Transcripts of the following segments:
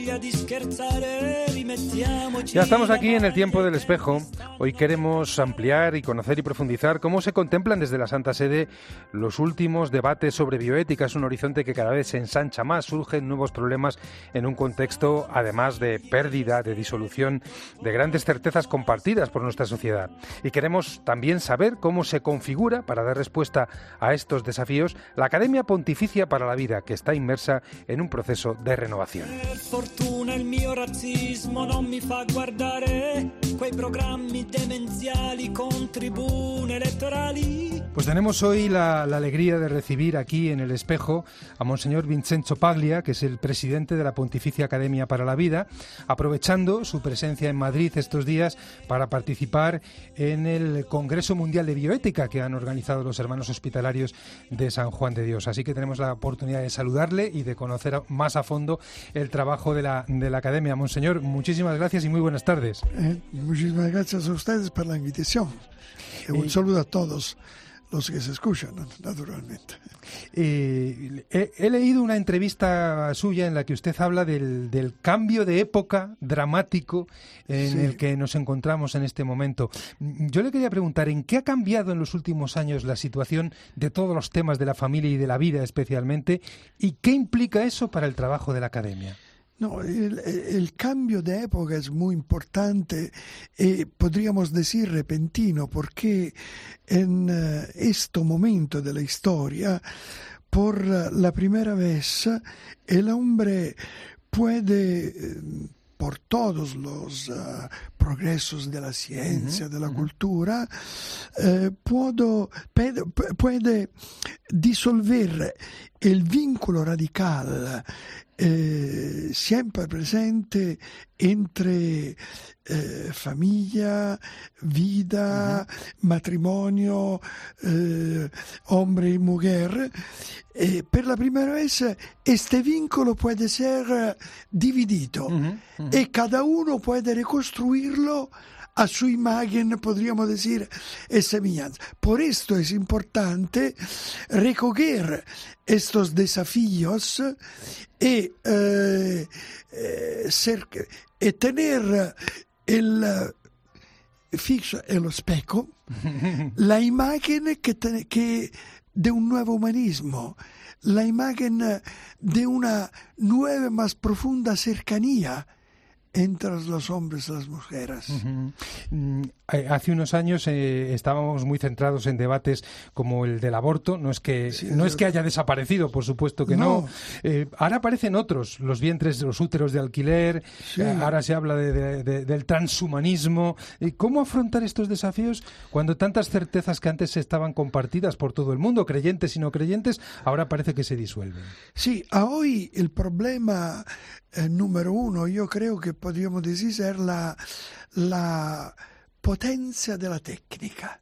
Ya estamos aquí en el tiempo del espejo. Hoy queremos ampliar y conocer y profundizar cómo se contemplan desde la Santa Sede los últimos debates sobre bioética. Es un horizonte que cada vez se ensancha más, surgen nuevos problemas en un contexto, además de pérdida, de disolución, de grandes certezas compartidas por nuestra sociedad. Y queremos también saber cómo se configura, para dar respuesta a estos desafíos, la Academia Pontificia para la Vida, que está inmersa en un proceso de renovación. Il mio razzismo non mi fa guardare quei programmi demenziali con tribune elettorali. Pues tenemos hoy la alegría de recibir aquí en el espejo a Monseñor Vincenzo Paglia, que es el presidente de la Pontificia Academia para la Vida, aprovechando su presencia en Madrid estos días para participar en el Congreso Mundial de Bioética que han organizado los hermanos hospitalarios de San Juan de Dios. Así que tenemos la oportunidad de saludarle y de conocer más a fondo el trabajo de la Academia. Monseñor, muchísimas gracias y muy buenas tardes. Muchísimas gracias a ustedes por la invitación. Un saludo a todos los que se escuchan, naturalmente. He leído una entrevista suya en la que usted habla del cambio de época dramático en el que nos encontramos en este momento. Yo le quería preguntar, ¿en qué ha cambiado en los últimos años la situación de todos los temas de la familia y de la vida especialmente? ¿Y qué implica eso para el trabajo de la Academia? No, el cambio de época es muy importante y podríamos decir repentino, porque en este momento de la historia, por la primera vez, el hombre puede, por todos los progresos de la ciencia, de la cultura, puede disolver el vínculo radical siempre presente entre familia, vida, matrimonio, hombre y mujer. Per la primera vez este vínculo puede ser dividido y cada uno puede reconstruirlo a su imagen, podríamos decir, y semejanza. Por esto es importante recoger estos desafíos y tener fijo en el espejo la imagen que de un nuevo humanismo, la imagen de una nueva, más profunda cercanía entre los hombres y las mujeres. Hace unos años estábamos muy centrados en debates como el del aborto. No es que haya desaparecido, por supuesto que no. Ahora aparecen otros, los vientres, los úteros de alquiler. Ahora se habla del transhumanismo. ¿Cómo afrontar estos desafíos cuando tantas certezas que antes estaban compartidas por todo el mundo, creyentes y no creyentes, ahora parece que se disuelven? Sí, hoy el problema número uno, yo creo que podríamos decir, es la potencia de la técnica.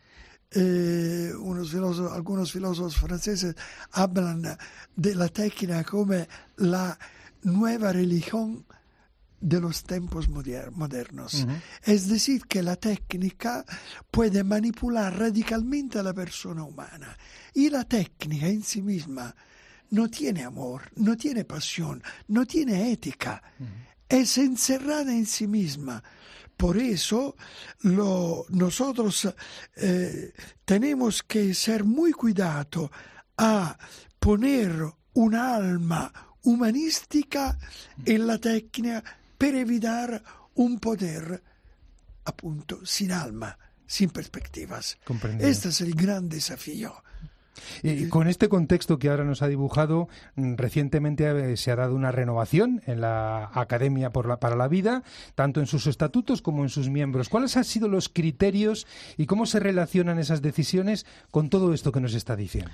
Algunos filósofos franceses hablan de la técnica como la nueva religión de los tiempos modernos. Es decir, que la técnica puede manipular radicalmente a la persona humana. Y la técnica en sí misma no tiene amor, no tiene pasión, no tiene ética. Es encerrada en sí misma. Por eso nosotros tenemos que ser muy cuidadosos a poner una alma humanística en la técnica para evitar un poder, appunto, sin alma, sin perspectivas. Comprendido. Este es el gran desafío. Y con este contexto que ahora nos ha dibujado, recientemente se ha dado una renovación en la Academia para la Vida, tanto en sus estatutos como en sus miembros. ¿Cuáles han sido los criterios y cómo se relacionan esas decisiones con todo esto que nos está diciendo?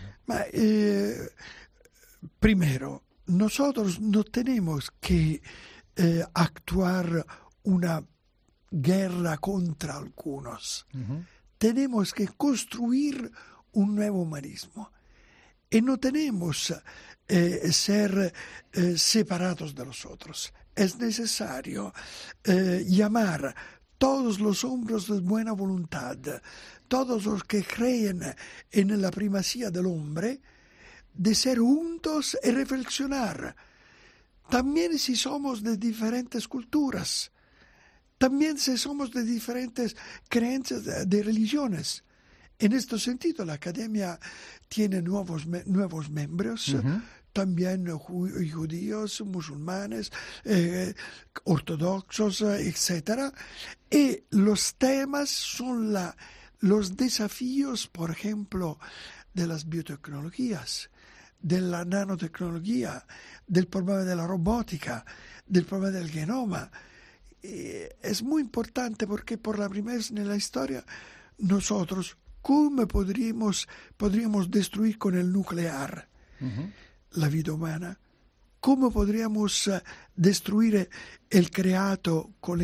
Primero, nosotros no tenemos que actuar una guerra contra algunos. Tenemos que construir un nuevo humanismo y no tenemos ser separados de los otros. Es necesario llamar todos los hombres de buena voluntad, todos los que creen en la primacía del hombre, de ser juntos y reflexionar también si somos de diferentes culturas, también si somos de diferentes creencias de religiones. En este sentido, la Academia tiene nuevos miembros, también judíos, musulmanes, ortodoxos, etc. Y los temas son los desafíos, por ejemplo, de las biotecnologías, de la nanotecnología, del problema de la robótica, del problema del genoma. Es muy importante porque por la primera vez en la historia nosotros, ¿cómo podríamos destruir con el nuclear la vida humana? ¿Cómo podríamos destruir el creato con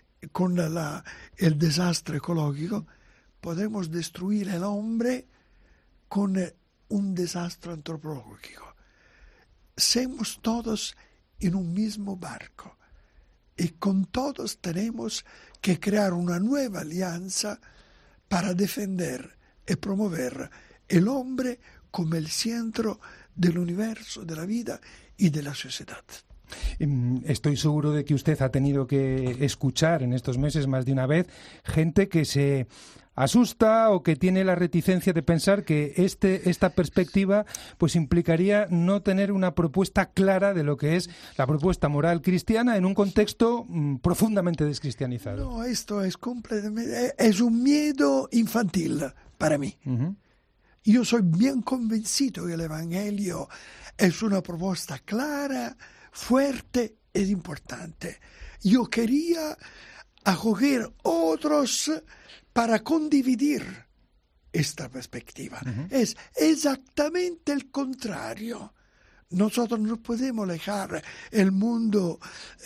el desastre ecológico? Podemos destruir el hombre con un desastre antropológico. Somos todos en un mismo barco y con todos tenemos que crear una nueva alianza para defender y promover el hombre como el centro del universo, de la vida y de la sociedad. Estoy seguro de que usted ha tenido que escuchar en estos meses más de una vez gente que se asusta o que tiene la reticencia de pensar que esta perspectiva pues implicaría no tener una propuesta clara de lo que es la propuesta moral cristiana en un contexto profundamente descristianizado. No, esto es completamente, es un miedo infantil para mí. Yo soy bien convencido que el Evangelio es una propuesta clara, fuerte e importante. Yo quería acoger otros para condividir esta perspectiva. Es exactamente el contrario. Nosotros no podemos dejar el mundo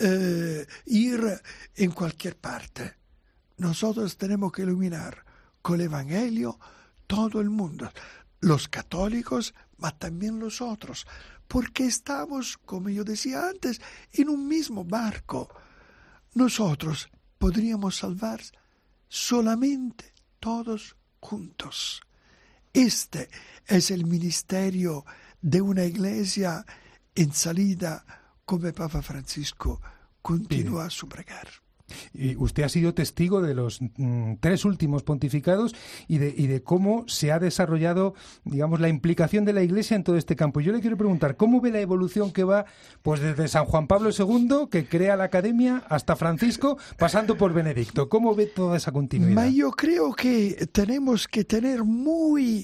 ir en cualquier parte. Nosotros tenemos que iluminar con el Evangelio todo el mundo, los católicos, pero también los otros, porque estamos, como yo decía antes, en un mismo barco. Nosotros podríamos salvar solamente todos juntos. Este es el ministerio de una iglesia en salida, como Papa Francisco continúa a subragar. Y usted ha sido testigo de los 3 últimos pontificados y de cómo se ha desarrollado, digamos, la implicación de la Iglesia en todo este campo. Yo le quiero preguntar, ¿cómo ve la evolución que va pues desde San Juan Pablo II, que crea la Academia, hasta Francisco, pasando por Benedicto? ¿Cómo ve toda esa continuidad? Yo creo que tenemos que tener muy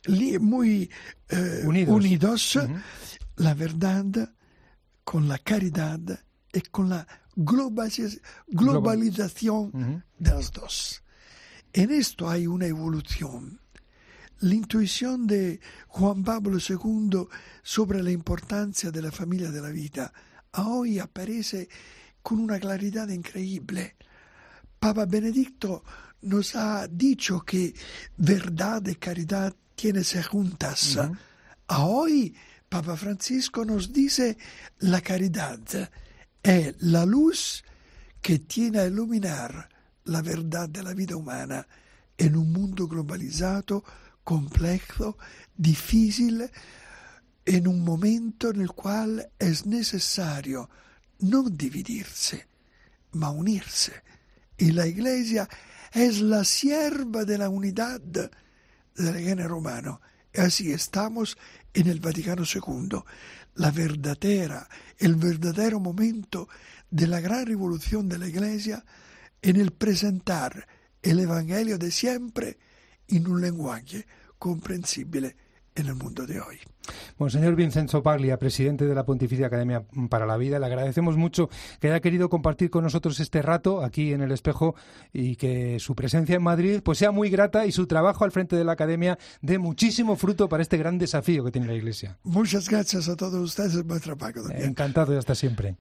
unidos la verdad con la caridad y con la globalización de las dos. En esto hay una evolución. La intuición de Juan Pablo II sobre la importancia de la familia de la vida hoy aparece con una claridad increíble. Papa Benedicto nos ha dicho que verdad y caridad tienen que ser juntas. Hoy Papa Francisco nos dice la caridad es la luz que tiene a iluminar la verdad de la vida humana en un mundo globalizado, complejo, difícil, en un momento en el cual es necesario no dividirse, ma unirse. Y la Iglesia es la sierva de la unidad del género humano. Y así estamos en el Vaticano II. El verdadero momento de la gran revolución de la Iglesia en el presentar el Evangelio de siempre en un lenguaje comprensible en el mundo de hoy. Monseñor Vincenzo Paglia, presidente de la Pontificia Academia para la Vida, le agradecemos mucho que haya querido compartir con nosotros este rato aquí en El Espejo y que su presencia en Madrid pues sea muy grata y su trabajo al frente de la Academia dé muchísimo fruto para este gran desafío que tiene la Iglesia. Muchas gracias a todos ustedes por el trabajo también. Encantado y hasta siempre.